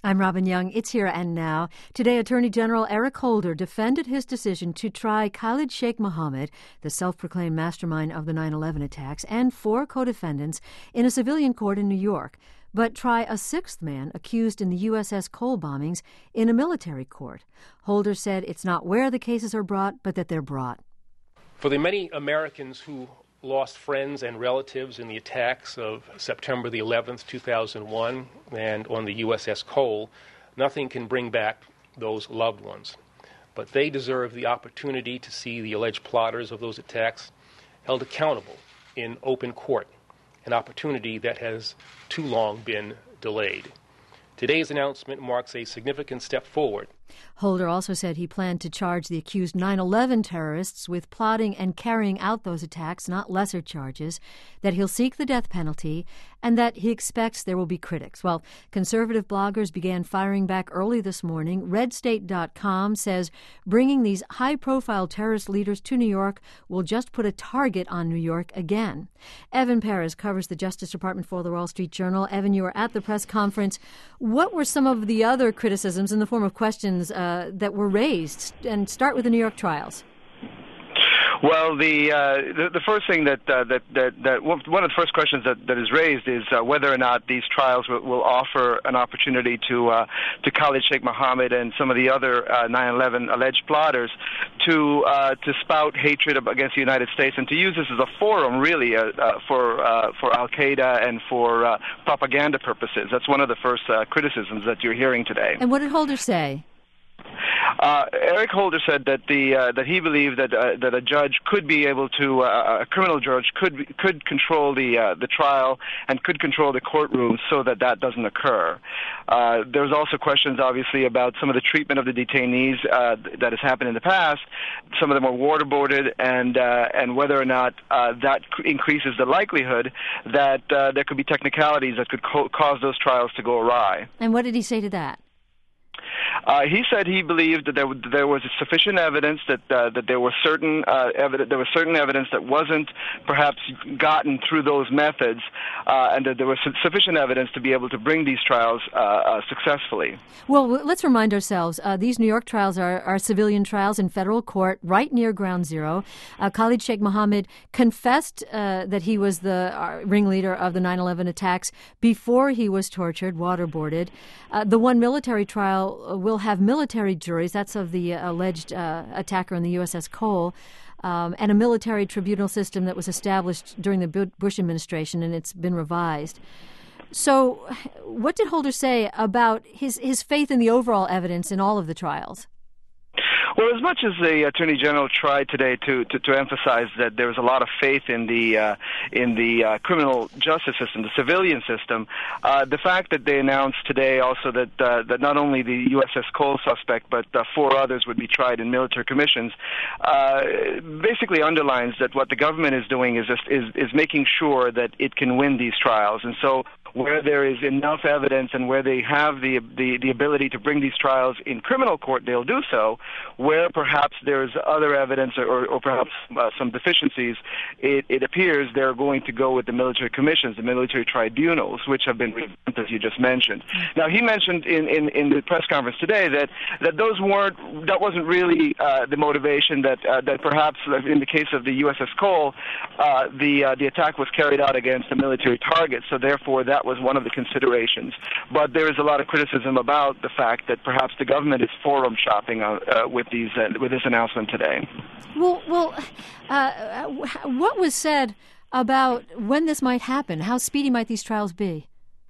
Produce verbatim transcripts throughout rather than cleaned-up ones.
I'm Robin Young. It's Here and Now. Today, Attorney General Eric Holder defended his decision to try Khalid Sheikh Mohammed, the self-proclaimed mastermind of the nine eleven attacks, and four co-defendants in a civilian court in New York, but try a sixth man accused in the U S S Cole bombings in a military court. Holder said it's not where the cases are brought, but that they're brought. For the many Americans who lost friends and relatives in the attacks of September the eleventh, two thousand one, and on the U S S Cole, nothing can bring back those loved ones. But they deserve the opportunity to see the alleged plotters of those attacks held accountable in open court, an opportunity that has too long been delayed. Today's announcement marks a significant step forward. Holder also said he planned to charge the accused nine eleven terrorists with plotting and carrying out those attacks, not lesser charges, that he'll seek the death penalty, and that he expects there will be critics. Well, conservative bloggers began firing back early this morning. red state dot com says bringing these high-profile terrorist leaders to New York will just put a target on New York again. Evan Perez covers the Justice Department for the Wall Street Journal. Evan, you were at the press conference. What were some of the other criticisms in the form of questions uh, that were raised? And start with the New York trials. Well, the, uh, the the first thing that uh, that, that that one of the first questions that, that is raised is uh, whether or not these trials will, will offer an opportunity to uh, to Khalid Sheikh Mohammed and some of the other uh, nine eleven alleged plotters to uh, to spout hatred against the United States and to use this as a forum, really, uh, uh, for uh, for Al Qaeda and for uh, propaganda purposes. That's one of the first uh, criticisms that you're hearing today. And what did Holder say? Uh, Eric Holder said that the uh, that he believed that uh, that a judge could be able to uh, a criminal judge could could control the uh, the trial and could control the courtroom so that that doesn't occur. Uh, there's also questions, obviously, about some of the treatment of the detainees uh, that has happened in the past. Some of them are waterboarded, and uh, and whether or not uh, that increases the likelihood that uh, there could be technicalities that could co- cause those trials to go awry. And what did he say to that? Uh, he said he believed that there, there was sufficient evidence that uh, that there was certain uh, evidence there was certain evidence that wasn't perhaps gotten through those methods, uh, and that there was sufficient evidence to be able to bring these trials uh, uh, successfully. Well, let's remind ourselves: uh, these New York trials are, are civilian trials in federal court, right near Ground Zero. Uh, Khalid Sheikh Mohammed confessed uh, that he was the uh, ringleader of the nine eleven attacks before he was tortured, waterboarded. Uh, the one military trial will have military juries, that's of the uh, alleged uh, attacker on the U S S Cole, um, and a military tribunal system that was established during the Bush administration, and it's been revised. So what did Holder say about his, his faith in the overall evidence in all of the trials? Well, as much as the Attorney General tried today to, to, to emphasize that there was a lot of faith in the uh, in the uh, criminal justice system, the civilian system, uh, the fact that they announced today also that uh, that not only the U S S Cole suspect but uh, four others would be tried in military commissions, uh, basically underlines that what the government is doing is, just, is is making sure that it can win these trials, and so where there is enough evidence and where they have the, the, the ability to bring these trials in criminal court, they'll do so. Where perhaps there's other evidence or, or perhaps uh, some deficiencies, it, it appears they're going to go with the military commissions, the military tribunals, which have been revamped, as you just mentioned. Now, he mentioned in, in, in the press conference today that, that those weren't, that wasn't really uh, the motivation, that uh, that perhaps in the case of the U S S Cole, uh, the, uh, the attack was carried out against a military target, so therefore that was one of the considerations. But there is a lot of criticism about the fact that perhaps the government is forum shopping uh, uh, with these uh, with this announcement today. Well, well, uh, what was said about when this might happen? How speedy might these trials be?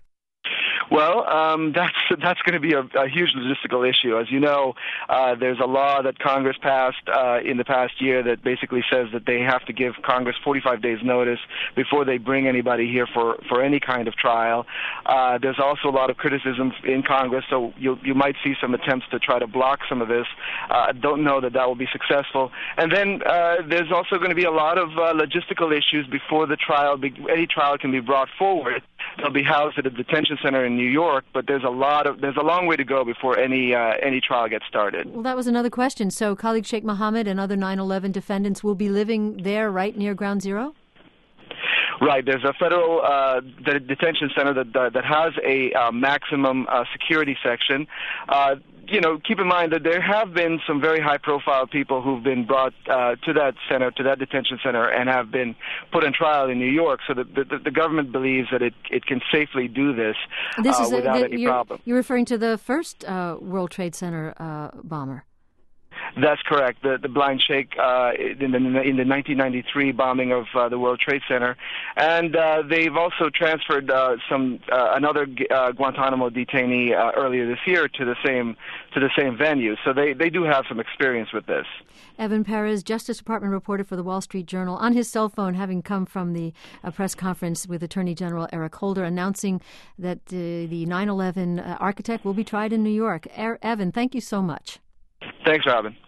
Well, um, that's that's going to be a, a huge logistical issue. As you know, uh, there's a law that Congress passed uh, in the past year that basically says that they have to give Congress forty-five days notice before they bring anybody here for, for any kind of trial. Uh, there's also a lot of criticism in Congress, so you you might see some attempts to try to block some of this. I uh, don't know that that will be successful. And then uh, there's also going to be a lot of uh, logistical issues before the trial. Be, any trial can be brought forward. They'll be housed at a detention center in New York, but there's a lot of there's a long way to go before any uh, any trial gets started. Well, that was another question. So, Khalid Sheikh Mohammed and other nine eleven defendants will be living there, right near Ground Zero? Right. There's a federal uh, de- detention center that that, that has a uh, maximum uh, security section. Uh, you know, keep in mind that there have been some very high-profile people who've been brought uh, to that center, to that detention center, and have been put on trial in New York. So the the, the government believes that it, it can safely do this, this uh, is a, without the, any you're, problem. You're referring to the first uh, World Trade Center uh, bomber. That's correct. The the blind sheikh uh, in the in the nineteen ninety-three bombing of uh, the World Trade Center, and uh, they've also transferred uh, some uh, another uh, Guantanamo detainee uh, earlier this year to the same to the same venue. So they, they do have some experience with this. Evan Perez, Justice Department reporter for the Wall Street Journal, on his cell phone, having come from the uh, press conference with Attorney General Eric Holder, announcing that uh, the nine eleven uh, architect will be tried in New York. Er- Evan, thank you so much. Thanks, Robin.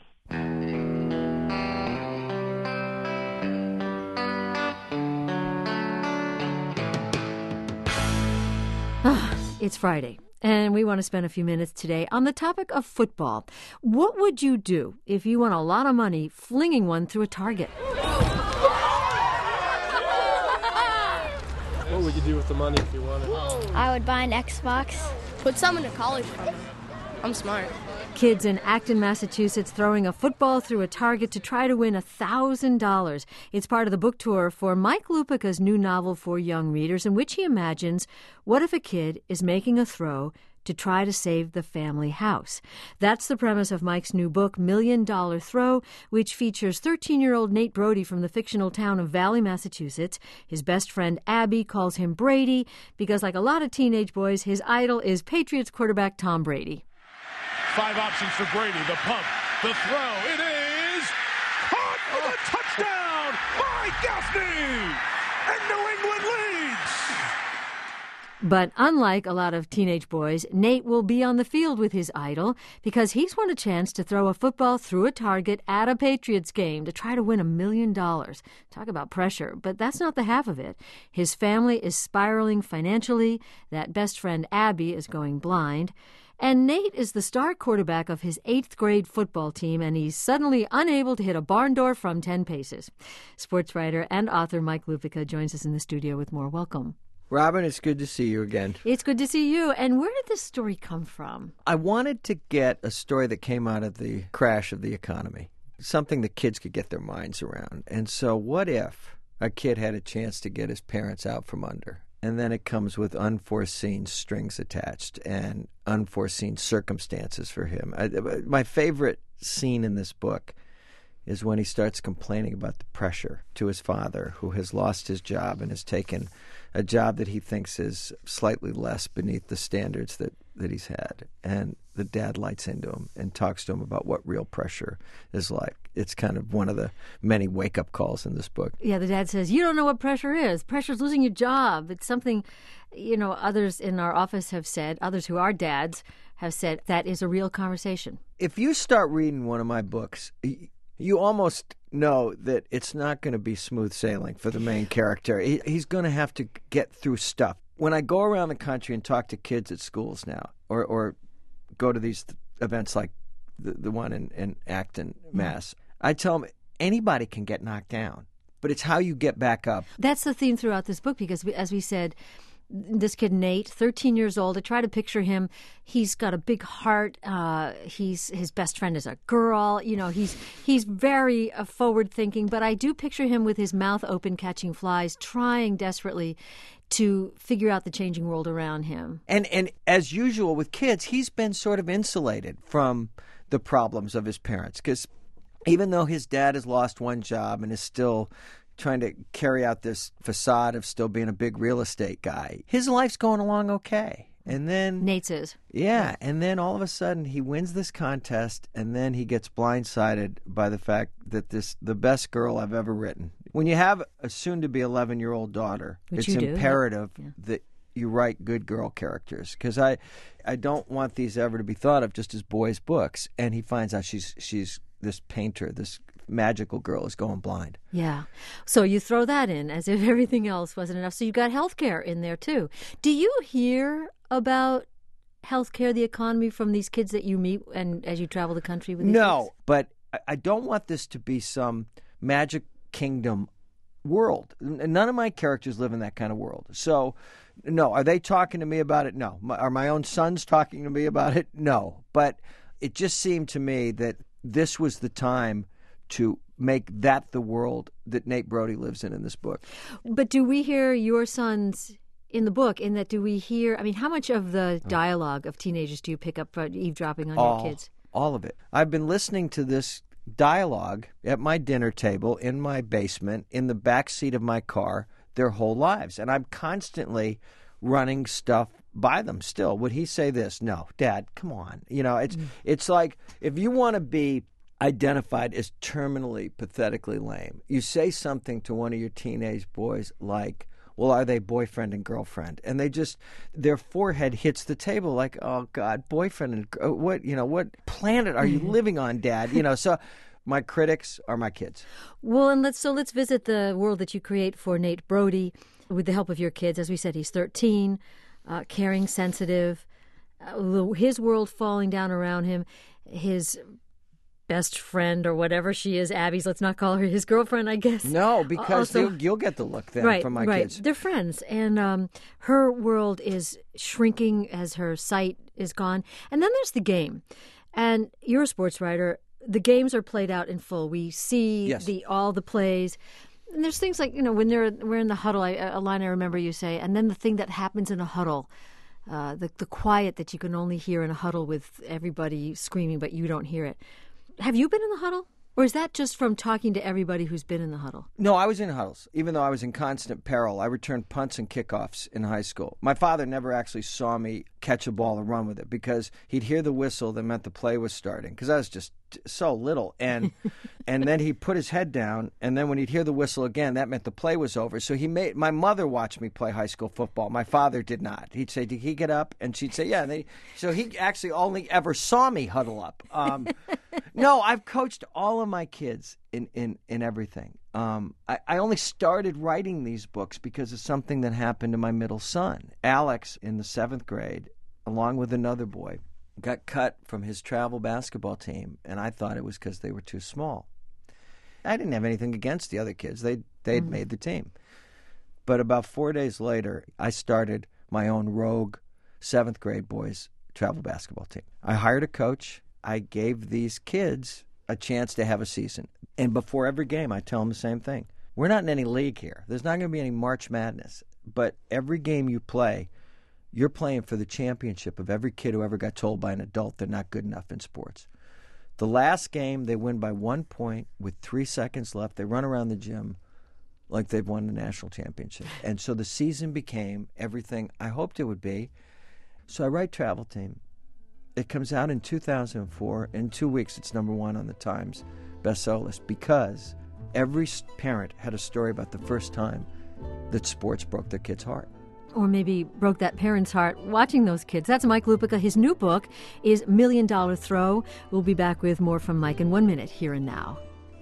It's Friday, and we want to spend a few minutes today on the topic of football. What would you do if you won a lot of money flinging one through a target? What would you do with the money if you won it? I would buy an Xbox. Put some into college for me. I'm smart. Kids in Acton, Massachusetts throwing a football through a target to try to win one thousand dollars. It's part of the book tour for Mike Lupica's new novel for young readers, in which he imagines, what if a kid is making a throw to try to save the family house? That's the premise of Mike's new book, Million Dollar Throw, which features thirteen-year-old Nate Brody from the fictional town of Valley, Massachusetts. His best friend Abby calls him Brady because, like a lot of teenage boys, his idol is Patriots quarterback Tom Brady. Five options for Brady. The pump, the throw. It is caught for the touchdown by Gaffney, and New England leads. But unlike a lot of teenage boys, Nate will be on the field with his idol because he's won a chance to throw a football through a target at a Patriots game to try to win a million dollars. Talk about pressure, but that's not the half of it. His family is spiraling financially. That best friend Abby is going blind. And Nate is the star quarterback of his eighth grade football team, and he's suddenly unable to hit a barn door from ten paces. Sports writer and author Mike Lupica joins us in the studio with more. Welcome. Robin, it's good to see you again. It's good to see you. And where did this story come from? I wanted to get a story that came out of the crash of the economy, something that kids could get their minds around. And so what if a kid had a chance to get his parents out from under? And then it comes with unforeseen strings attached and unforeseen circumstances for him. I, my favorite scene in this book is when he starts complaining about the pressure to his father, who has lost his job and has taken a job that he thinks is slightly less beneath the standards that, that he's had. And the dad lights into him and talks to him about what real pressure is like. It's kind of one of the many wake-up calls in this book. Yeah, the dad says, you don't know what pressure is. Pressure's losing your job. It's something, you know, others in our office have said, others who are dads have said, that is a real conversation. If you start reading one of my books, you almost know that it's not going to be smooth sailing for the main character. He, he's going to have to get through stuff. When I go around the country and talk to kids at schools now, or, or go to these th- events like the, the one in, in Acton, Mass, I tell them anybody can get knocked down, but it's how you get back up. That's the theme throughout this book because, we, as we said, this kid, Nate, thirteen years old, I try to picture him. He's got a big heart. Uh, he's his best friend is a girl. You know, he's he's very uh, forward-thinking, but I do picture him with his mouth open, catching flies, trying desperately to figure out the changing world around him. And and as usual with kids, he's been sort of insulated from the problems of his parents because even though his dad has lost one job and is still trying to carry out this facade of still being a big real estate guy, his life's going along okay. And then Nate's is. Yeah, and then all of a sudden he wins this contest, and then he gets blindsided by the fact that this the best girl I've ever written. When you have a soon-to-be eleven-year-old daughter, Which it's you do, imperative yeah. that you write good girl characters because I, I don't want these ever to be thought of just as boys' books. And he finds out she's she's this painter, this magical girl is going blind. Yeah. So you throw that in as if everything else wasn't enough. So you've got healthcare in there, too. Do you hear about healthcare, the economy from these kids that you meet and as you travel the country with these No, kids? but I don't want this to be some magic kingdom world. None of my characters live in that kind of world. So, no. Are they talking to me about it? No. Are my own sons talking to me about it? No. But it just seemed to me that this was the time to make that the world that Nate Brody lives in in this book. But do we hear your sons in the book, in that do we hear, I mean, how much of the dialogue of teenagers do you pick up for eavesdropping on all, your kids? All of it. I've been listening to this dialogue at my dinner table, in my basement, in the back seat of my car, their whole lives. And I'm constantly running stuff by them still. Would he say this? No. Dad, come on. You know, it's mm. it's like, if you want to be identified as terminally, pathetically lame, you say something to one of your teenage boys like, well, are they boyfriend and girlfriend? And they just, their forehead hits the table like, oh, God, boyfriend and, what, you know, what planet are you living on, Dad? You know, so my critics are my kids. Well, and let's, so let's visit the world that you create for Nate Brody with the help of your kids. As we said, he's thirteen, uh, caring, sensitive, uh, his world falling down around him, his best friend or whatever she is, Abby's, let's not call her his girlfriend, I guess. No, because also, you'll, you'll get the look then right, from my right. kids. They're friends, and um, her world is shrinking as her sight is gone. And then there's the game. And you're a sports writer. The games are played out in full. We see yes. the all the plays. And there's things like, you know, when they're we're in the huddle, I, a line I remember you say, and then the thing that happens in a huddle, uh, the, the quiet that you can only hear in a huddle with everybody screaming, but you don't hear it. Have you been in the huddle? Or is that just from talking to everybody who's been in the huddle? No, I was in huddles, even though I was in constant peril. I returned punts and kickoffs in high school. My father never actually saw me catch a ball and run with it because he'd hear the whistle that meant the play was starting, because I was just so little. And and then he'd put his head down, and then when he'd hear the whistle again, that meant the play was over. So he made my mother watched me play high school football. My father did not. He'd say, did he get up? And she'd say, yeah. And they, so he actually only ever saw me huddle up. Um, no, I've coached all of my kids in, in, in everything. Um, I, I only started writing these books because of something that happened to my middle son. Alex, in the seventh grade, along with another boy, got cut from his travel basketball team, and I thought it was because they were too small. I didn't have anything against the other kids. They, they'd mm-hmm. made the team. But about four days later, I started my own rogue seventh grade boys travel basketball team. I hired a coach. I gave these kids a chance to have a season. And before every game, I tell them the same thing. We're not in any league here. There's not going to be any March Madness. But every game you play, you're playing for the championship of every kid who ever got told by an adult they're not good enough in sports. The last game, they win by one point with three seconds left. They run around the gym like they've won the national championship. And so the season became everything I hoped it would be. So I write Travel Team. It comes out in two thousand four. In two weeks, it's number one on the Times bestseller list because every parent had a story about the first time that sports broke their kid's heart. Or maybe broke that parent's heart watching those kids. That's Mike Lupica. His new book is Million Dollar Throw. We'll be back with more from Mike in one minute, here and now.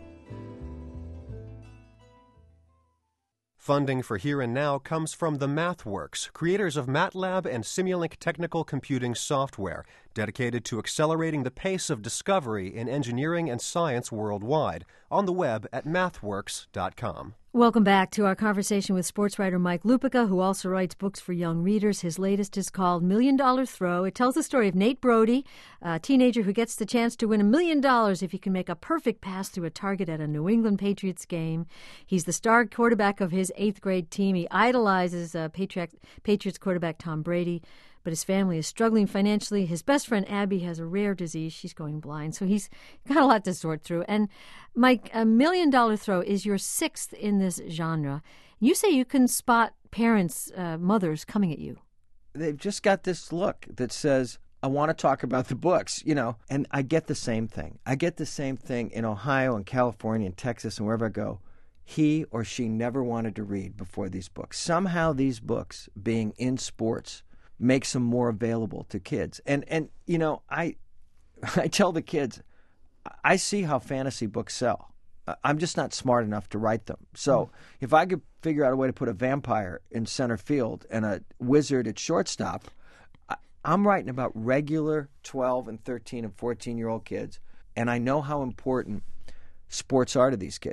Funding for Here and Now comes from the MathWorks, creators of MATLAB and Simulink technical computing software, dedicated to accelerating the pace of discovery in engineering and science worldwide, on the web at mathworks dot com. Welcome back to our conversation with sports writer Mike Lupica, who also writes books for young readers. His latest is called Million Dollar Throw. It tells the story of Nate Brody, a teenager who gets the chance to win a million dollars if he can make a perfect pass through a target at a New England Patriots game. He's the star quarterback of his eighth grade team. He idolizes uh, Patriot, Patriots quarterback Tom Brady, but his family is struggling financially. His best friend Abby has a rare disease. She's going blind, so he's got a lot to sort through. And Mike, a Million Dollar Throw is your sixth in this genre. You say you can spot parents, uh, mothers coming at you. They've just got this look that says, I want to talk about the books, you know, and I get the same thing. I get the same thing in Ohio and California and Texas and wherever I go. He or she never wanted to read before these books. Somehow these books, being in sports, makes them more available to kids. And, and you know, I I tell the kids, I see how fantasy books sell. I'm just not smart enough to write them. So mm. if I could figure out a way to put a vampire in center field and a wizard at shortstop, I, I'm writing about regular twelve and thirteen and fourteen-year-old kids, and I know how important sports are to these kids.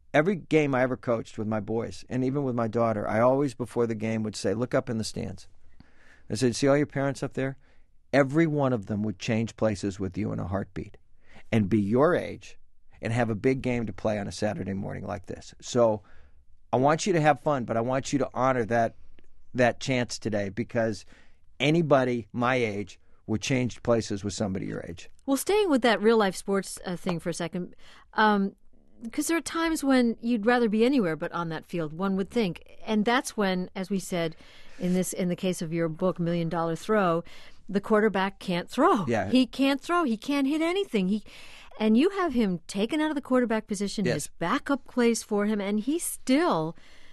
every game I ever coached with my boys, and even with my daughter, I always, before the game, would say, look up in the stands. I said, see all your parents up there? Every one of them would change places with you in a heartbeat and be your age and have a big game to play on a Saturday morning like this. So I want you to have fun, but I want you to honor that that chance today, because anybody my age would change places with somebody your age. Well, staying with that real-life sports uh, thing for a second, um, because there are times when you'd rather be anywhere but on that field, one would think. And that's when, as we said, in this in the case of your book, Million Dollar Throw, the quarterback can't throw. Yeah. He can't throw. He can't hit anything. He And you have him taken out of the quarterback position, yes. his backup plays for him, and he still,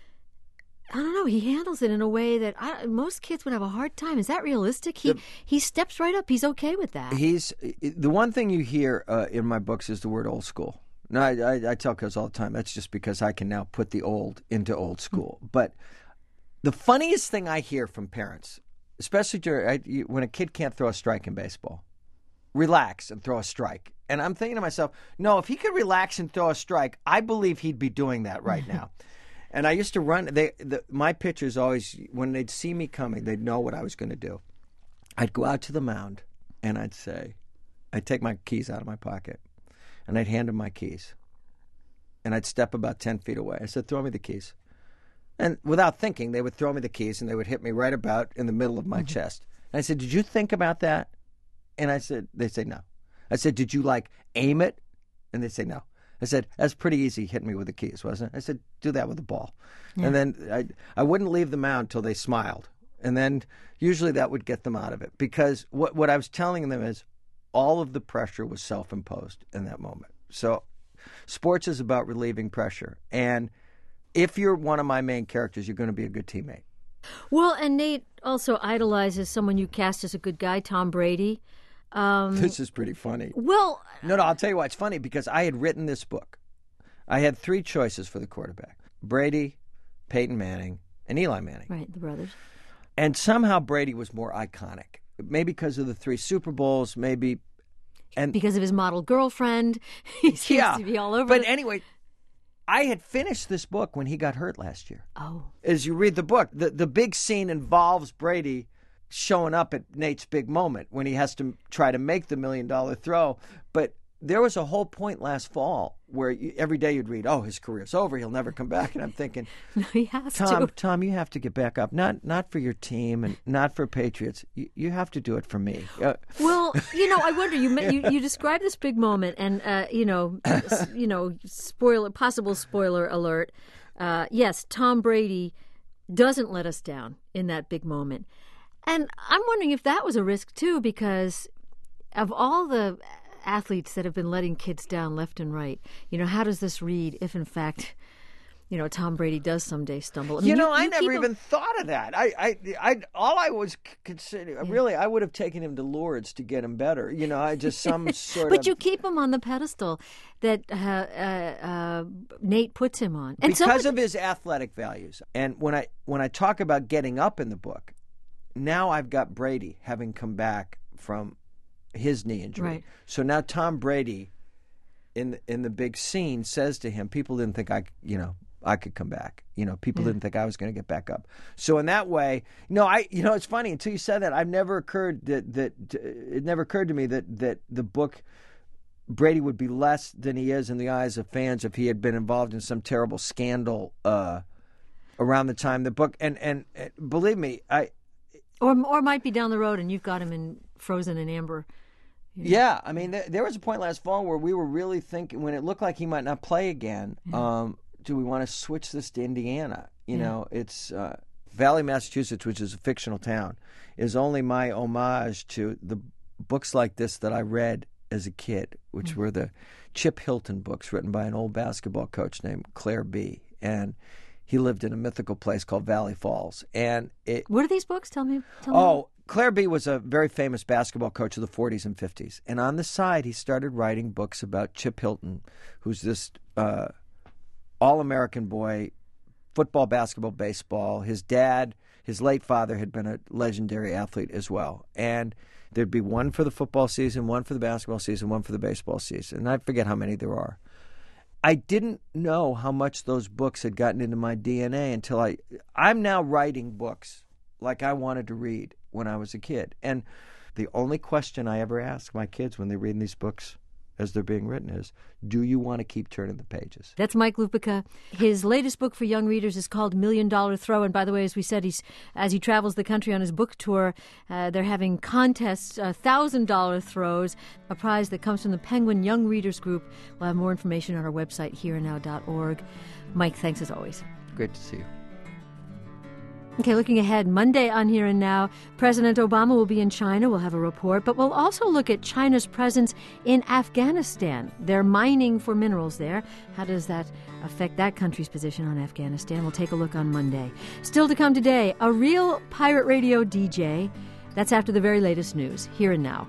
I don't know, he handles it in a way that I, most kids would have a hard time. Is that realistic? He, the, he steps right up. He's okay with that. He's the one thing you hear uh, in my books is the word old school. No, I, I, I tell kids all the time, that's just because I can now put the old into old school. Mm-hmm. But the funniest thing I hear from parents, especially during, I, you, when a kid can't throw a strike in baseball, relax and throw a strike. And I'm thinking to myself, no, if he could relax and throw a strike, I believe he'd be doing that right now. And I used to run, they, the, my pitchers always, when they'd see me coming, they'd know what I was going to do. I'd go out to the mound and I'd say, I'd take my keys out of my pocket and I'd hand them my keys. And I'd step about ten feet away. I said, throw me the keys. And without thinking, they would throw me the keys and they would hit me right about in the middle of my mm-hmm. chest. And I said, did you think about that? And I said, they say no. I said, did you like aim it? And they say no. I said, that's pretty easy hitting me with the keys, wasn't it? I said, do that with the ball. Yeah. And then I I wouldn't leave the mound till they smiled. And then usually that would get them out of it. Because what, what I was telling them is all of the pressure was self-imposed in that moment. So sports is about relieving pressure. And if you're one of my main characters, you're going to be a good teammate. Well, and Nate also idolizes someone you cast as a good guy, Tom Brady. Um, this is pretty funny. Well, no, no, I'll tell you why. It's funny because I had written this book. I had three choices for the quarterback: Brady, Peyton Manning, and Eli Manning. Right, the brothers. And somehow Brady was more iconic. Maybe because of the three Super Bowls, maybe. And because of his model girlfriend. He seems yeah, to be all over But the... anyway, I had finished this book when he got hurt last year. Oh. As you read the book, the, the big scene involves Brady showing up at Nate's big moment when he has to try to make the million-dollar throw. But there was a whole point last fall where you, every day you'd read, oh, his career's over, he'll never come back. And I'm thinking, no, he has Tom, to. Tom, you have to get back up. Not not for your team and not for Patriots. You, you have to do it for me. Uh, well, you know, I wonder, you you, you described this big moment and, uh, you know, you know, spoiler, possible spoiler alert. Uh, yes, Tom Brady doesn't let us down in that big moment. And I'm wondering if that was a risk, too, because of all the athletes that have been letting kids down left and right, you know, how does this read if, in fact, you know, Tom Brady does someday stumble? I mean, you know, you, you I never even him... thought of that. I, I, I, all I was considering, yeah. really, I would have taken him to Lourdes to get him better. You know, I just some sort but of... But you keep him on the pedestal that uh, uh, uh, Nate puts him on. And because somebody... of his athletic values. And when I when I talk about getting up in the book, now I've got Brady having come back from his knee injury. Right. So now Tom Brady, in the, in the big scene, says to him, "People didn't think I, you know, I could come back. You know, people yeah. didn't think I was going to get back up." So in that way, no, I, you know, it's funny until you said that. I've never occurred that that it never occurred to me that that the book Brady would be less than he is in the eyes of fans if he had been involved in some terrible scandal uh, around the time the book. And and, and believe me, I. Or or might be down the road and you've got him in frozen in amber. You know? Yeah, I mean, there, there was a point last fall where we were really thinking, when it looked like he might not play again, yeah. um, do we want to switch this to Indiana? You yeah. know, it's uh, Valley, Massachusetts, which is a fictional town, is only my homage to the books like this that I read as a kid, which mm-hmm. were the Chip Hilton books written by an old basketball coach named Claire B. And he lived in a mythical place called Valley Falls. And it, what are these books? Tell me. Tell oh, me. Claire B. was a very famous basketball coach of the forties and fifties. And on the side, he started writing books about Chip Hilton, who's this uh, all-American boy, football, basketball, baseball. His dad, his late father, had been a legendary athlete as well. And there'd be one for the football season, one for the basketball season, one for the baseball season. And I forget how many there are. I didn't know how much those books had gotten into my D N A until I, I'm now writing books like I wanted to read when I was a kid. And the only question I ever ask my kids when they're reading these books as they're being written is, do you want to keep turning the pages? That's Mike Lupica. His latest book for young readers is called Million Dollar Throw. And by the way, as we said, he's as he travels the country on his book tour, uh, they're having contests, uh, one thousand dollars throws, a prize that comes from the Penguin Young Readers Group. We'll have more information on our website, here and now dot org. Mike, thanks as always. Great to see you. Okay, looking ahead, Monday on Here and Now, President Obama will be in China. We'll have a report, but we'll also look at China's presence in Afghanistan. They're mining for minerals there. How does that affect that country's position on Afghanistan? We'll take a look on Monday. Still to come today, a real pirate radio D J. That's after the very latest news. Here and Now.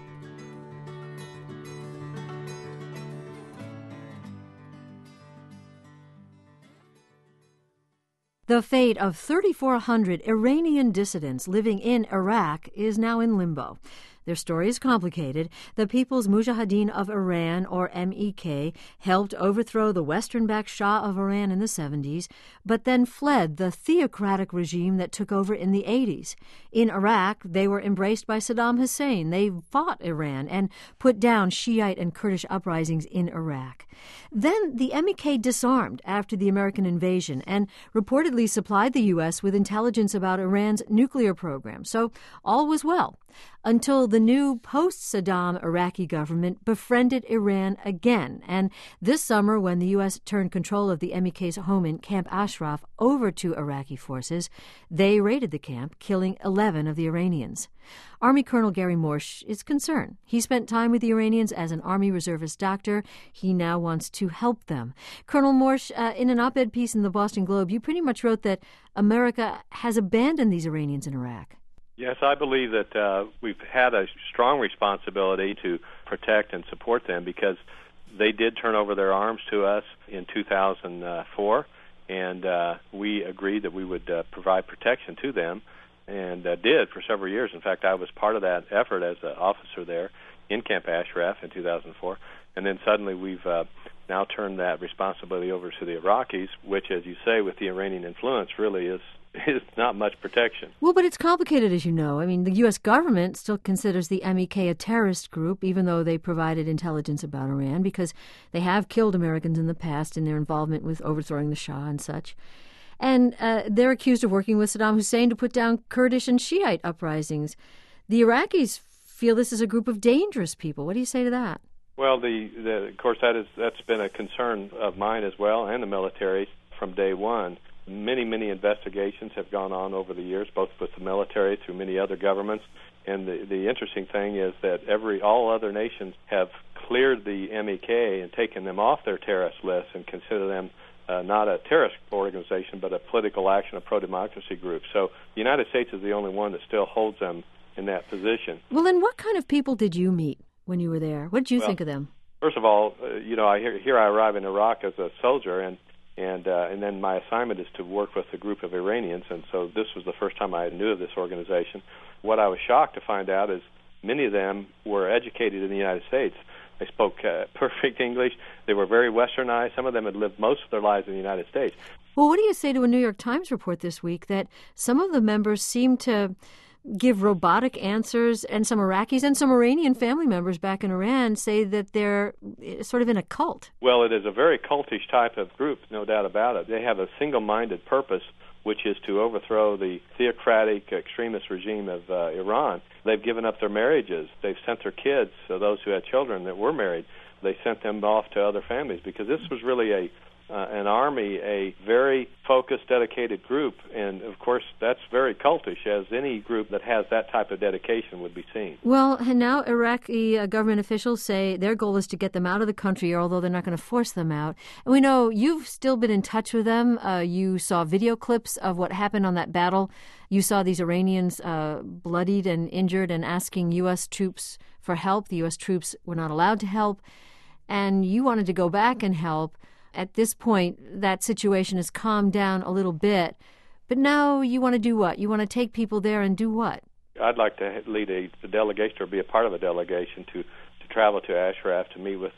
The fate of thirty-four hundred Iranian dissidents living in Iraq is now in limbo. Their story is complicated. The People's Mujahideen of Iran, or M E K, helped overthrow the Western-backed Shah of Iran in the seventies, but then fled the theocratic regime that took over in the eighties. In Iraq, they were embraced by Saddam Hussein. They fought Iran and put down Shiite and Kurdish uprisings in Iraq. Then the M E K disarmed after the American invasion and reportedly supplied the U S with intelligence about Iran's nuclear program. So all was well, until the new post-Saddam Iraqi government befriended Iran again. And this summer, when the U S turned control of the M E K's home in Camp Ashraf over to Iraqi forces, they raided the camp, killing eleven of the Iranians. Army Colonel Gary Morsh is concerned. He spent time with the Iranians as an Army reservist doctor. He now wants to help them. Colonel Morsh, uh, in an op-ed piece in the Boston Globe, you pretty much wrote that America has abandoned these Iranians in Iraq. Yes, I believe that uh, we've had a strong responsibility to protect and support them because they did turn over their arms to us in two thousand four, and uh, we agreed that we would uh, provide protection to them, and uh, did for several years. In fact, I was part of that effort as an officer there in Camp Ashraf in two thousand four, and then suddenly we've uh, now turned that responsibility over to the Iraqis, which, as you say, with the Iranian influence, really is is not much protection. Well, but it's complicated, as you know. I mean, the U S government still considers the M E K a terrorist group, even though they provided intelligence about Iran, because they have killed Americans in the past in their involvement with overthrowing the Shah and such. And uh, they're accused of working with Saddam Hussein to put down Kurdish and Shiite uprisings. The Iraqis feel this is a group of dangerous people. What do you say to that? Well, the, the of course, that is, that's been a concern of mine as well, and the military from day one. Many, many investigations have gone on over the years, both with the military through many other governments. And the, the interesting thing is that every all other nations have cleared the M E K and taken them off their terrorist list and consider them uh, not a terrorist organization, but a political action, a pro-democracy group. So the United States is the only one that still holds them in that position. Well, then what kind of people did you meet when you were there? What did you well, think of them? First of all, uh, you know, I hear, here I arrive in Iraq as a soldier, and And uh, and then my assignment is to work with a group of Iranians, and so this was the first time I knew of this organization. What I was shocked to find out is many of them were educated in the United States. They spoke uh, perfect English. They were very westernized. Some of them had lived most of their lives in the United States. Well, what do you say to a New York Times report this week that some of the members seem to give robotic answers, and some Iraqis and some Iranian family members back in Iran say that they're sort of in a cult? Well, it is a very cultish type of group, no doubt about it. They have a single-minded purpose, which is to overthrow the theocratic extremist regime of uh, Iran. They've given up their marriages. They've sent their kids, so those who had children that were married, they sent them off to other families because this was really a Uh, an army, a very focused, dedicated group, and of course that's very cultish, as any group that has that type of dedication would be seen. Well, and now Iraqi uh, government officials say their goal is to get them out of the country, although they're not going to force them out. And we know you've still been in touch with them. Uh, you saw video clips of what happened on that battle. You saw these Iranians uh, bloodied and injured and asking U S troops for help. The U S troops were not allowed to help, and you wanted to go back and help. At this point, that situation has calmed down a little bit. But now you want to do what? You want to take people there and do what? I'd like to lead a, a delegation or be a part of a delegation to, to travel to Ashraf to meet with the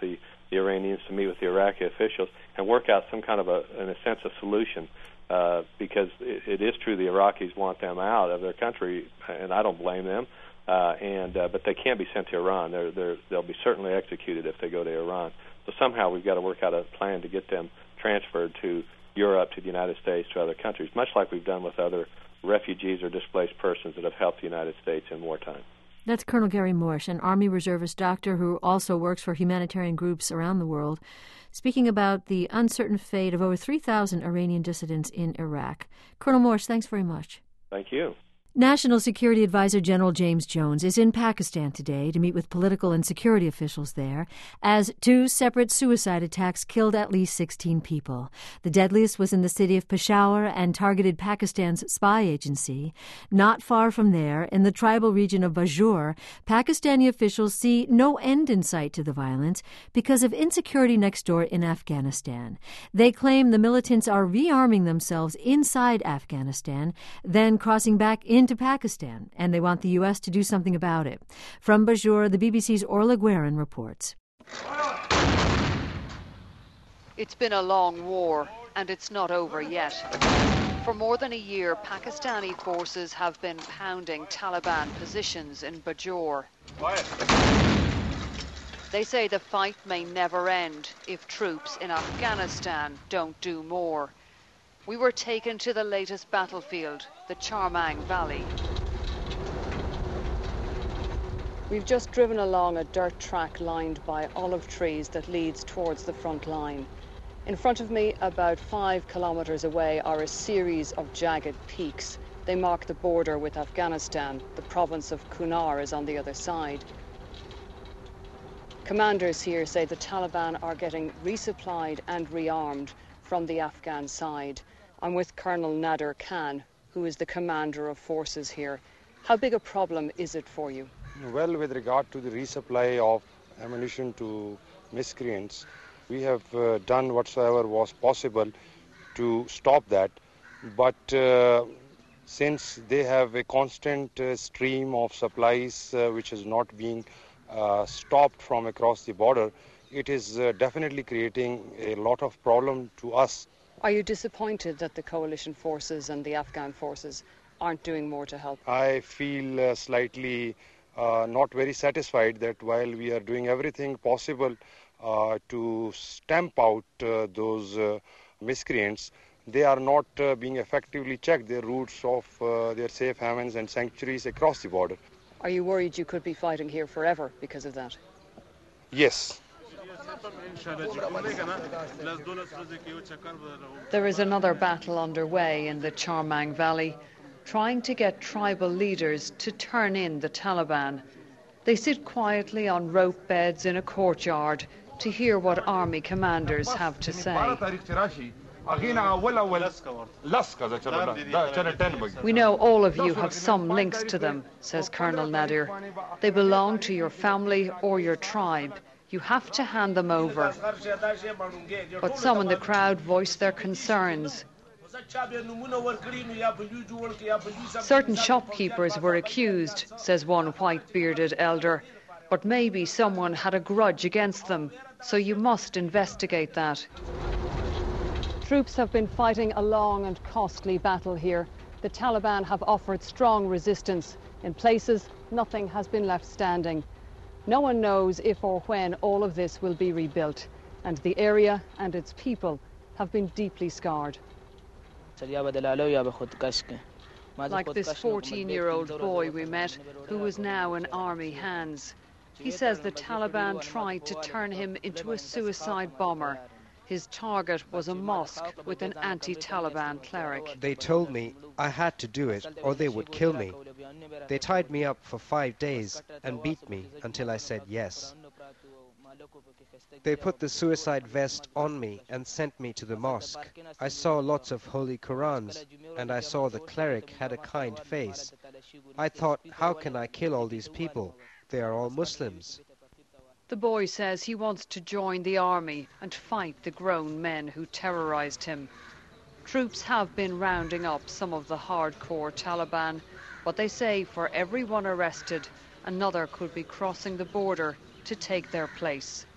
the Iranians to meet with the Iraqi officials and work out some kind of a, in a sense, a solution. Uh, because it, it is true the Iraqis want them out of their country, and I don't blame them. Uh, and uh, but they can't be sent to Iran. They're, they're, they'll be certainly executed if they go to Iran. So somehow we've got to work out a plan to get them transferred to Europe, to the United States, to other countries, much like we've done with other refugees or displaced persons that have helped the United States in wartime. That's Colonel Gary Morsch, an Army reservist doctor who also works for humanitarian groups around the world, speaking about the uncertain fate of over three thousand Iranian dissidents in Iraq. Colonel Morsch, thanks very much. Thank you. National Security Advisor General James Jones is in Pakistan today to meet with political and security officials there, as two separate suicide attacks killed at least sixteen people. The deadliest was in the city of Peshawar and targeted Pakistan's spy agency. Not far from there, in the tribal region of Bajour, Pakistani officials see no end in sight to the violence because of insecurity next door in Afghanistan. They claim the militants are rearming themselves inside Afghanistan, then crossing back into to Pakistan, and they want the U S to do something about it. From Bajour, the B B C's Orla Guerin reports. It's been a long war, and it's not over yet. For more than a year, Pakistani forces have been pounding Taliban positions in Bajour. They say the fight may never end if troops in Afghanistan don't do more. We were taken to the latest battlefield, the Charmang Valley. We've just driven along a dirt track lined by olive trees that leads towards the front line. In front of me, about five kilometres away, are a series of jagged peaks. They mark the border with Afghanistan. The province of Kunar is on the other side. Commanders here say the Taliban are getting resupplied and rearmed from the Afghan side. I'm with Colonel Nader Khan, who is the commander of forces here. How big a problem is it for you? Well, with regard to the resupply of ammunition to miscreants, we have uh, done whatsoever was possible to stop that. But uh, since they have a constant uh, stream of supplies uh, which is not being uh, stopped from across the border, it is uh, definitely creating a lot of problem to us. Are you disappointed that the coalition forces and the Afghan forces aren't doing more to help? I feel uh, slightly uh, not very satisfied that while we are doing everything possible uh, to stamp out uh, those uh, miscreants, they are not uh, being effectively checked, their routes of uh, their safe havens and sanctuaries across the border. Are you worried you could be fighting here forever because of that? Yes. There is another battle underway in the Charmang Valley, trying to get tribal leaders to turn in the Taliban. They sit quietly on rope beds in a courtyard to hear what army commanders have to say. We know all of you have some links to them, says Colonel Nadir. They belong to your family or your tribe. You have to hand them over. But some in the crowd voiced their concerns. Certain shopkeepers were accused, says one white-bearded elder, but maybe someone had a grudge against them, so you must investigate that. Troops have been fighting a long and costly battle here. The Taliban have offered strong resistance. In places, nothing has been left standing. No one knows if or when all of this will be rebuilt, and the area and its people have been deeply scarred. Like this fourteen-year-old boy we met, who is now in army hands. He says the Taliban tried to turn him into a suicide bomber. His target was a mosque with an anti-Taliban cleric. They told me I had to do it or they would kill me. They tied me up for five days and beat me until I said yes. They put the suicide vest on me and sent me to the mosque. I saw lots of holy Qurans and I saw the cleric had a kind face. I thought, how can I kill all these people? They are all Muslims. The boy says he wants to join the army and fight the grown men who terrorized him. Troops have been rounding up some of the hardcore Taliban, but they say for every one arrested, another could be crossing the border to take their place.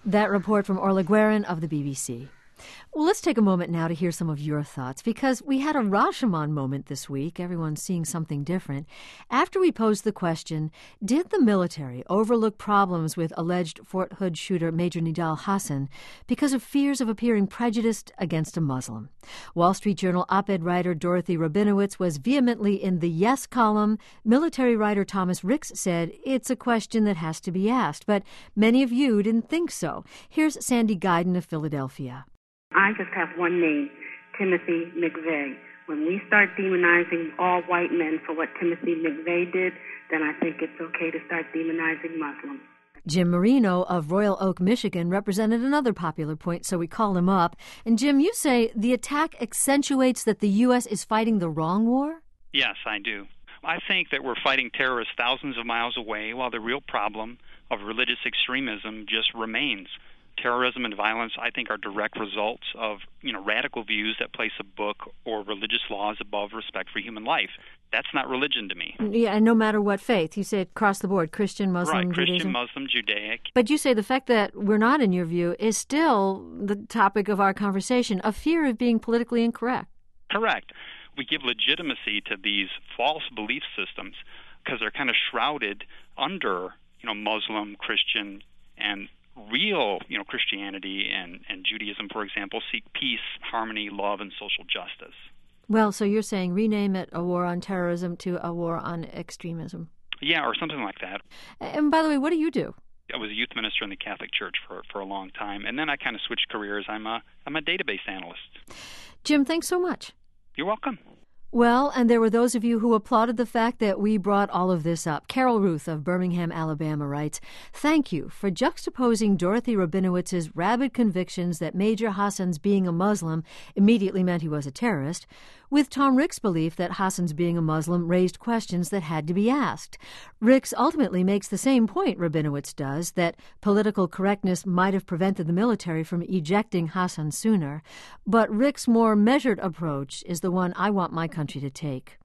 That report from Orla Guerin of the B B C. Well, let's take a moment now to hear some of your thoughts, because we had a Rashomon moment this week. Everyone's seeing something different. After we posed the question, did the military overlook problems with alleged Fort Hood shooter Major Nidal Hasan because of fears of appearing prejudiced against a Muslim? Wall Street Journal op-ed writer Dorothy Rabinowitz was vehemently in the yes column. Military writer Thomas Ricks said it's a question that has to be asked, but many of you didn't think so. Here's Sandy Guyden of Philadelphia. I just have one name, Timothy McVeigh. When we start demonizing all white men for what Timothy McVeigh did, then I think it's okay to start demonizing Muslims. Jim Marino of Royal Oak, Michigan, represented another popular point, so we called him up. And Jim, you say the attack accentuates that the U S is fighting the wrong war? Yes, I do. I think that we're fighting terrorists thousands of miles away, while the real problem of religious extremism just remains. Terrorism and violence, I think, are direct results of, you know, radical views that place a book or religious laws above respect for human life. That's not religion to me. Yeah, and no matter what faith. You say across the board, Christian, Muslim, right, Christian, Judaism. Muslim, Judaic. But you say the fact that we're not, in your view, is still the topic of our conversation, a fear of being politically incorrect. Correct. We give legitimacy to these false belief systems because they're kind of shrouded under, you know, Muslim, Christian, and real, you know, Christianity and, and Judaism, for example, seek peace, harmony, love, and social justice. Well, so you're saying rename it a war on terrorism to a war on extremism. Yeah, or something like that. And by the way, what do you do? I was a youth minister in the Catholic Church for, for a long time, and then I kind of switched careers. I'm a, I'm a database analyst. Jim, thanks so much. You're welcome. Well, and there were those of you who applauded the fact that we brought all of this up. Carol Ruth of Birmingham, Alabama writes, "Thank you for juxtaposing Dorothy Rabinowitz's rabid convictions that Major Hasan's being a Muslim immediately meant he was a terrorist with Tom Ricks' belief that Hasan's being a Muslim raised questions that had to be asked. Ricks ultimately makes the same point Rabinowitz does, that political correctness might have prevented the military from ejecting Hasan sooner, but Ricks' more measured approach is the one I want my country to take."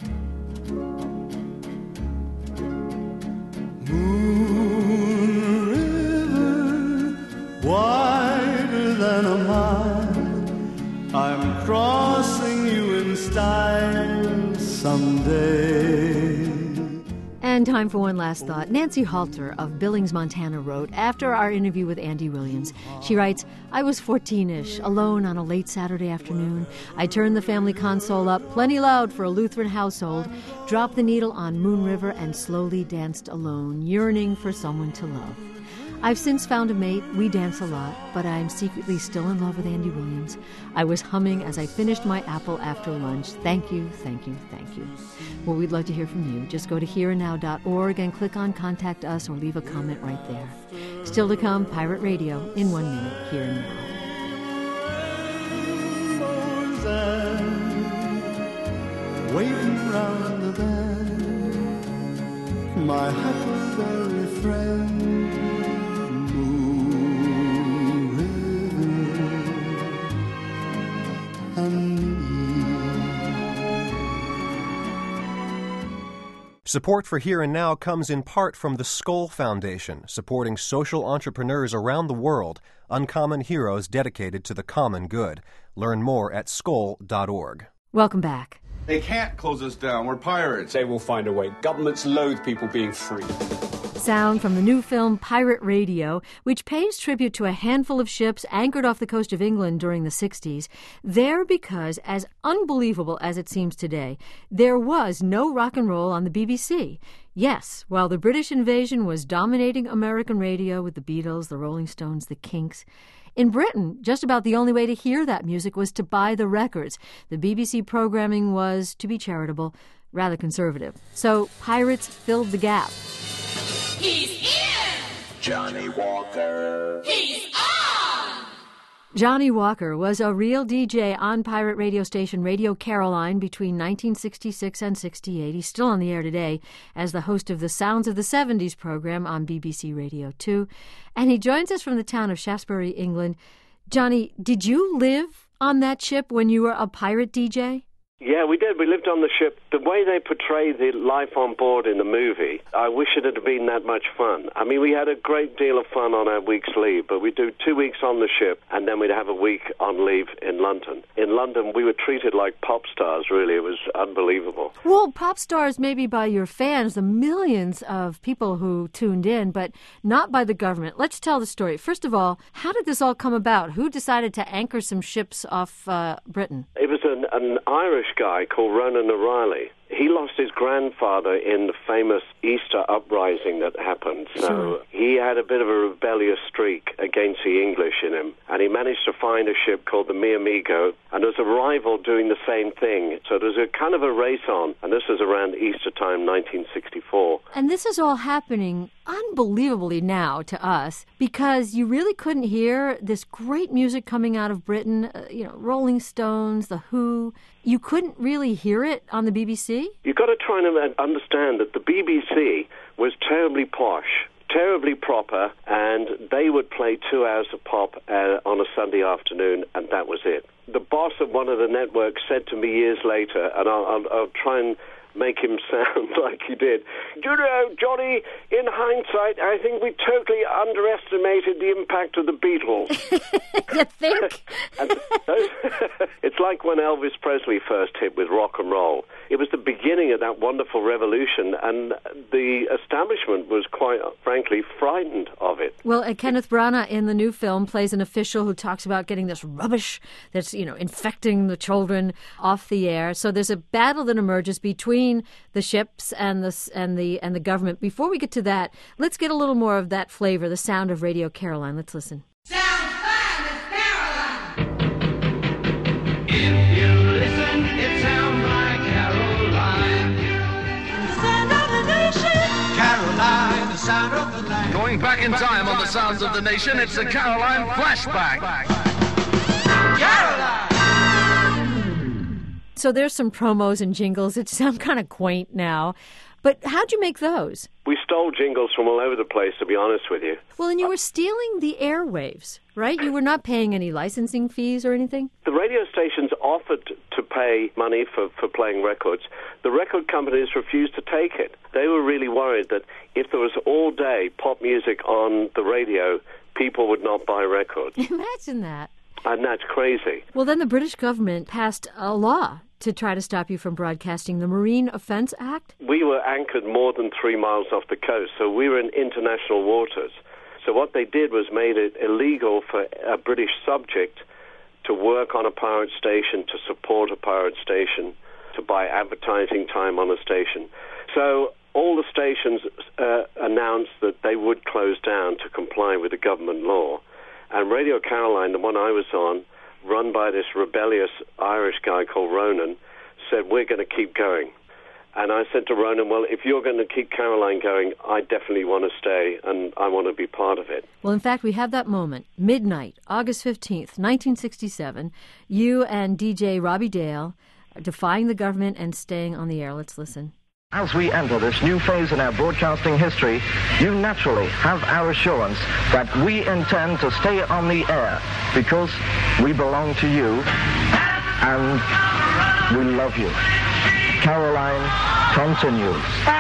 Moon River, wider than a mile, I'm crossing you in style someday. And time for one last thought. Nancy Halter of Billings, Montana wrote, after our interview with Andy Williams, she writes, "I was fourteen-ish, alone on a late Saturday afternoon. I turned the family console up plenty loud for a Lutheran household, dropped the needle on Moon River, and slowly danced alone, yearning for someone to love. I've since found a mate. We dance a lot, but I'm secretly still in love with Andy Williams. I was humming as I finished my apple after lunch. Thank you, thank you, thank you." Well, we'd love to hear from you. Just go to here and now dot org and click on Contact Us or leave a comment right there. Still to come, Pirate Radio in one minute, Here and Now. Waiting round the bend, my huckleberry friend. Support for Here and Now comes in part from the Skoll Foundation, supporting social entrepreneurs around the world, uncommon heroes dedicated to the common good. Learn more at skoll dot org. Welcome back. They can't close us down. We're pirates. They will find a way. Governments loathe people being free. Sound from the new film Pirate Radio, which pays tribute to a handful of ships anchored off the coast of England during the sixties. There because, as unbelievable as it seems today, there was no rock and roll on the B B C. Yes, while the British invasion was dominating American radio with the Beatles, the Rolling Stones, the Kinks, in Britain, just about the only way to hear that music was to buy the records. The B B C programming was, to be charitable, rather conservative. So pirates filled the gap. He's in! Johnny Walker. He's on! Johnny Walker was a real D J on pirate radio station Radio Caroline between nineteen sixty-six and sixty-eight. He's still on the air today as the host of the Sounds of the seventies program on B B C Radio two. And he joins us from the town of Shaftesbury, England. Johnny, did you live on that ship when you were a pirate D J? Yeah, we did. We lived on the ship. The way they portray the life on board in the movie, I wish it had been that much fun. I mean, we had a great deal of fun on our week's leave, but we'd do two weeks on the ship, and then we'd have a week on leave in London. In London, we were treated like pop stars, really. It was unbelievable. Well, pop stars maybe by your fans, the millions of people who tuned in, but not by the government. Let's tell the story. First of all, how did this all come about? Who decided to anchor some ships off uh, Britain? It was an, an Irish guy called Ronan O'Reilly. He lost his grandfather in the famous Easter uprising that happened. So sure. He had a bit of a rebellious streak against the English in him. And he managed to find a ship called the Mi Amigo. And there was a rival doing the same thing. So there was a kind of a race on. And this was around Easter time, nineteen sixty-four. And this is all happening unbelievably now to us because you really couldn't hear this great music coming out of Britain, uh, you know, Rolling Stones, The Who. You couldn't really hear it on the B B C? You've got to try and understand that the B B C was terribly posh, terribly proper, and they would play two hours of pop uh, on a Sunday afternoon, and that was it. The boss of one of the networks said to me years later, and I'll, I'll, I'll try and make him sound like he did. Do you know, Johnny, in hindsight, I think we totally underestimated the impact of the Beatles. You think? And those, it's like when Elvis Presley first hit with rock and roll. It was the beginning of that wonderful revolution, and the establishment was quite, frankly, frightened of it. Well, uh, Kenneth Branagh in the new film plays an official who talks about getting this rubbish that's, you know, infecting the children off the air. So there's a battle that emerges between the ships and the and the and the government. Before we get to that, let's get a little more of that flavor, the sound of Radio Caroline. Let's listen. Sounds fine with Caroline. If you listen, it sounds like Caroline. The sound of the nation. Caroline, the sound of the land. Going back in time on the Sounds of the Nation, it's the Caroline Flashback. Caroline! So there's some promos and jingles that sound kind of quaint now. But how'd you make those? We stole jingles from all over the place, to be honest with you. Well, and you were stealing the airwaves, right? You were not paying any licensing fees or anything? The radio stations offered to pay money for, for playing records. The record companies refused to take it. They were really worried that if there was all-day pop music on the radio, people would not buy records. Imagine that. And that's crazy. Well, then the British government passed a law to try to stop you from broadcasting, the Marine Offence Act? We were anchored more than three miles off the coast, so we were in international waters. So what they did was made it illegal for a British subject to work on a pirate station, to support a pirate station, to buy advertising time on a station. So all the stations uh, announced that they would close down to comply with the government law. And Radio Caroline, the one I was on, run by this rebellious Irish guy called Ronan, said, we're going to keep going. And I said to Ronan, well, if you're going to keep Caroline going, I definitely want to stay, and I want to be part of it. Well, in fact, we have that moment, midnight, August fifteenth, nineteen sixty-seven, you and D J Robbie Dale defying the government and staying on the air. Let's listen. As we enter this new phase in our broadcasting history, you naturally have our assurance that we intend to stay on the air because we belong to you and we love you. Caroline continues.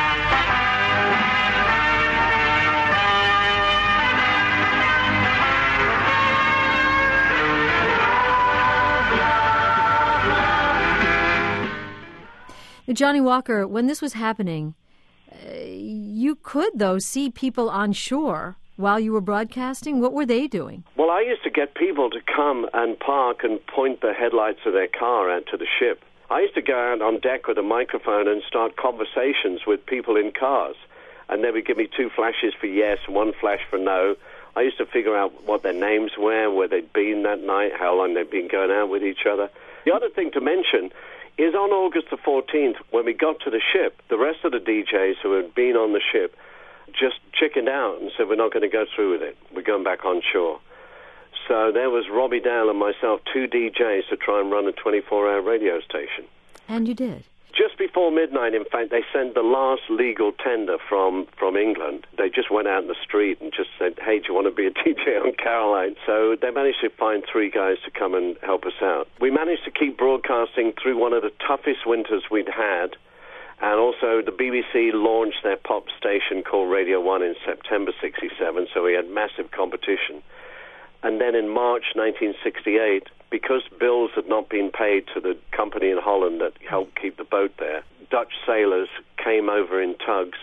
Johnny Walker, when this was happening, uh, you could, though, see people on shore while you were broadcasting. What were they doing? Well, I used to get people to come and park and point the headlights of their car out to the ship. I used to go out on deck with a microphone and start conversations with people in cars. And they would give me two flashes for yes, one flash for no. I used to figure out what their names were, where they'd been that night, how long they'd been going out with each other. The other thing to mention is on August the fourteenth, when we got to the ship, the rest of the D Js who had been on the ship just chickened out and said, we're not going to go through with it. We're going back on shore. So there was Robbie Dale and myself, two D Js, to try and run a twenty-four hour radio station. And you did? Just before midnight, in fact, they sent the last legal tender from, from England. They just went out in the street and just said, hey, do you want to be a D J on Caroline? So they managed to find three guys to come and help us out. We managed to keep broadcasting through one of the toughest winters we'd had. And also the B B C launched their pop station called Radio one in September sixty-seven, so we had massive competition. And then in March nineteen sixty-eight, because bills had not been paid to the company in Holland that helped keep the boat there, Dutch sailors came over in tugs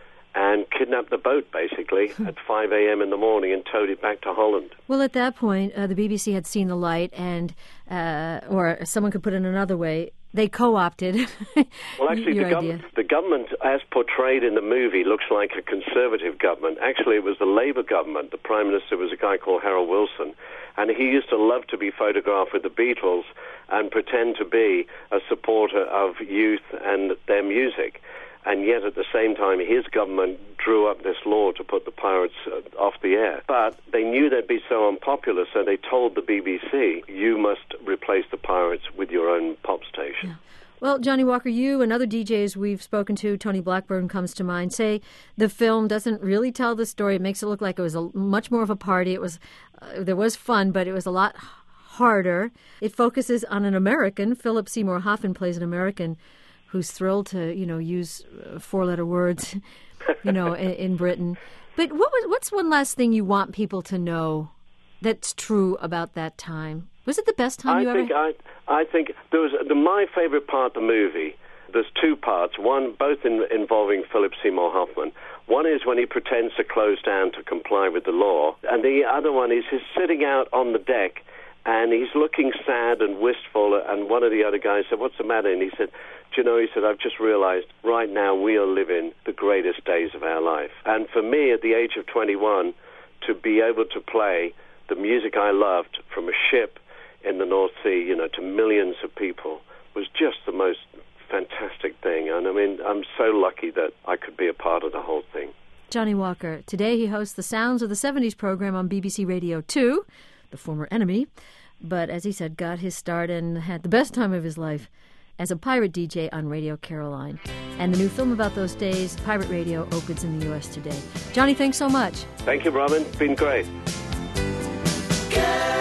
and kidnapped the boat, basically, at five a.m. in the morning and towed it back to Holland. Well, at that point, uh, the B B C had seen the light, and, uh, or someone could put it another way, they co-opted Well, actually, your the, idea. gov- the government, as portrayed in the movie, looks like a conservative government. Actually, it was the Labour government. The Prime Minister was a guy called Harold Wilson, and he used to love to be photographed with the Beatles and pretend to be a supporter of youth and their music. And yet, at the same time, his government drew up this law to put the pirates uh, off the air. But they knew they'd be so unpopular, so they told the B B C, you must replace the pirates with your own pop station. Yeah. Well, Johnny Walker, you and other D Js we've spoken to, Tony Blackburn comes to mind, say the film doesn't really tell the story. It makes it look like it was a, much more of a party. It was uh, there was fun, but it was a lot harder. It focuses on an American. Philip Seymour Hoffman plays an American who's thrilled to, you know, use uh, four-letter words, you know, in, in Britain. But what was, what's one last thing you want people to know that's true about that time? Was it the best time I you think ever... I, I think there was the, my favorite part of the movie. There's two parts. One, both in, involving Philip Seymour Hoffman. One is when he pretends to close down to comply with the law, and the other one is he's sitting out on the deck, and he's looking sad and wistful. And one of the other guys said, "What's the matter?" And he said, "Do you know," he said, "I've just realized right now we are living the greatest days of our life." And for me, at the age of twenty-one, to be able to play the music I loved from a ship in the North Sea, you know, to millions of people, was just the most fantastic thing. And I mean, I'm so lucky that I could be a part of the whole thing. Johnny Walker. Today he hosts the Sounds of the seventies program on B B C Radio two, the former enemy. But as he said, got his start and had the best time of his life as a pirate D J on Radio Caroline. And the new film about those days, Pirate Radio, opens in the U S today. Johnny, thanks so much. Thank you, Robin. It's been great. Caroline.